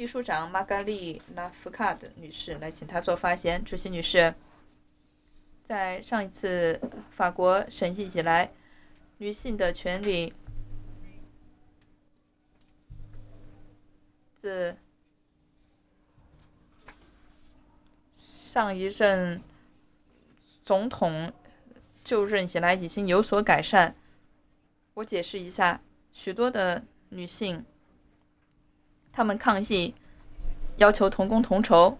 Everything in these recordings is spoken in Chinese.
秘书长玛格丽拉夫卡德女士来请她做发言。主席女士，在上一次法国审议以来，女性的权利自上一任总统就任以来已经有所改善。我解释一下，许多的女性她们抗议，要求同工同酬。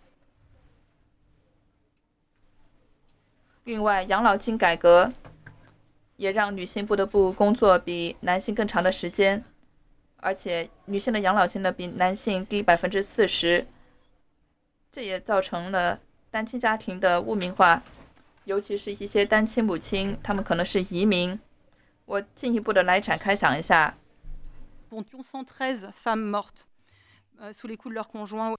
另外，养老金改革也让女性不得不工作比男性更长的时间，而且女性的养老金呢比男性低40%，这也造成了单亲家庭的污名化，尤其是一些单亲母亲，她们可能是移民。我进一步的来展开讲一下。 113 femmes mortes sous les coups de leurs conjoints。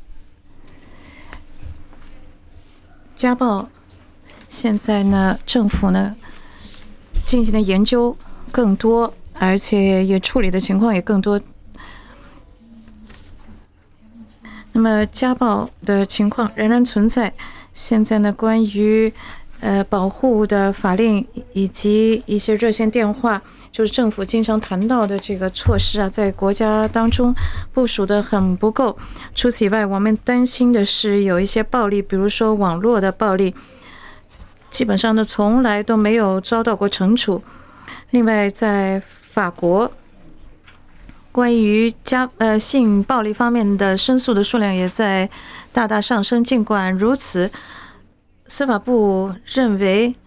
家暴，现在呢，政府呢进行的研究更多，而且也处理的情况也更多。那么家暴的情况仍然存在。现在呢，关于保护的法令以及一些热线电话，就是政府经常谈到的这个措施啊，在国家当中部署的很不够。除此以外，我们担心的是有一些暴力，比如说网络的暴力，基本上呢从来都没有遭到过惩处。另外，在法国，关于性暴力方面的申诉的数量也在大大上升。尽管如此，司法部认为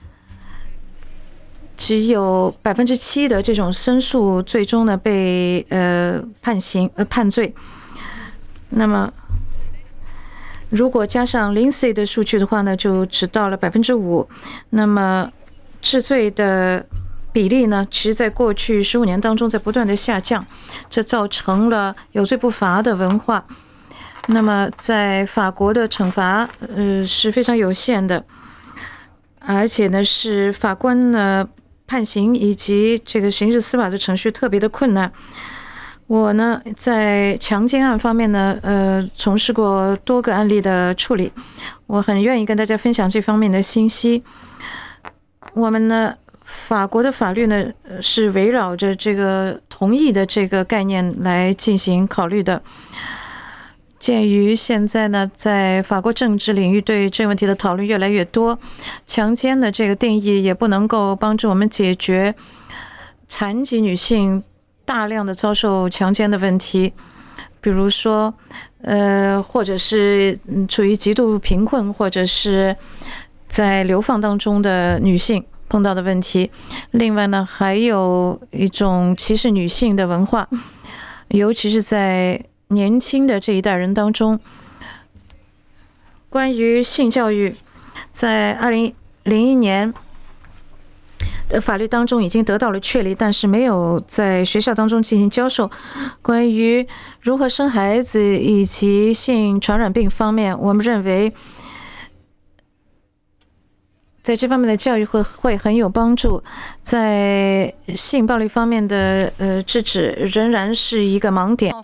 只有7%的这种申诉最终呢被判罪。那么如果加上Lindsay的数据的话呢，就只到了5%。那么治罪的比例呢，其实在过去15年当中在不断的下降，这造成了有罪不罚的文化。那么在法国的惩罚是非常有限的，而且呢是法官呢判刑以及这个刑事司法的程序特别的困难。我呢在强奸案方面呢从事过多个案例的处理，我很愿意跟大家分享这方面的信息。我们呢法国的法律呢是围绕着这个同意的这个概念来进行考虑的。鉴于现在呢在法国政治领域对这个问题的讨论越来越多，强奸的这个定义也不能够帮助我们解决残疾女性大量的遭受强奸的问题，比如说或者是处于极度贫困或者是在流放当中的女性碰到的问题。另外呢还有一种歧视女性的文化，尤其是在年轻的这一代人当中。关于性教育，在2001年的法律当中已经得到了确立，但是没有在学校当中进行教授。关于如何生孩子以及性传染病方面，我们认为在这方面的教育会很有帮助。在性暴力方面的制止仍然是一个盲点。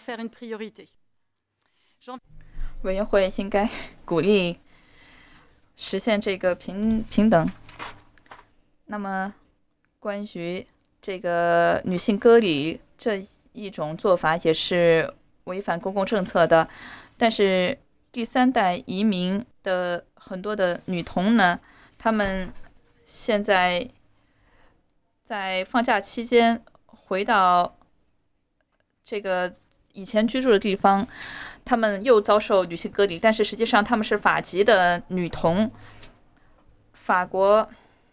委员会应该鼓励实现这个平等。那么关于这个女性割礼这一种做法也是违反公共政策的，但是第三代移民的很多的女童呢，她们现在在放假期间回到这个以前居住的地方，她们又遭受女性割礼，但是实际上她们是法籍的女童。法国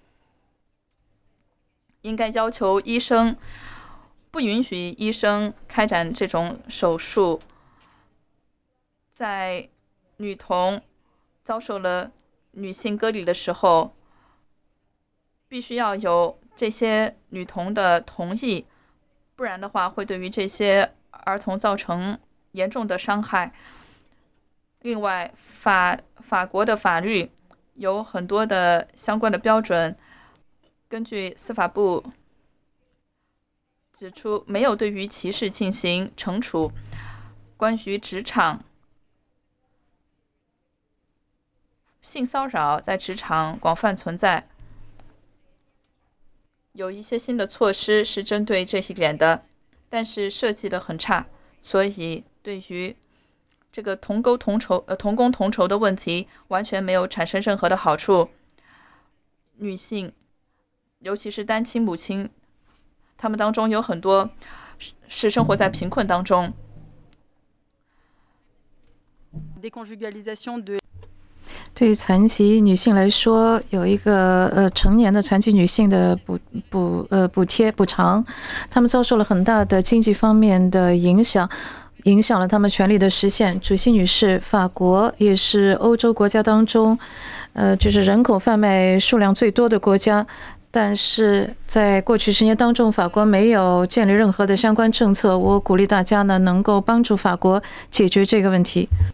应该要求医生不允许医生开展这种手术。在女童遭受了女性割礼的时候，必须要有这些女童的同意，不然的话会对于这些儿童造成严重的伤害。另外，法国的法律有很多的相关的标准，根据司法部指出，没有对于歧视进行惩处。 关于职场性骚扰在职场广泛存在，有一些新的措施是针对这些点的，但是设计的很差，所以对于这个同工同酬的问题完全没有产生任何的好处。女性，尤其是单亲母亲，她们当中有很多是生活在贫困当中。 对于残疾女性来说，有一个成年的残疾女性的补偿，她们遭受了很大的经济方面的影响，影响了她们权利的实现。主席女士，法国也是欧洲国家当中，就是人口贩卖数量最多的国家。但是在过去10年当中，法国没有建立任何的相关政策。我鼓励大家呢，能够帮助法国解决这个问题。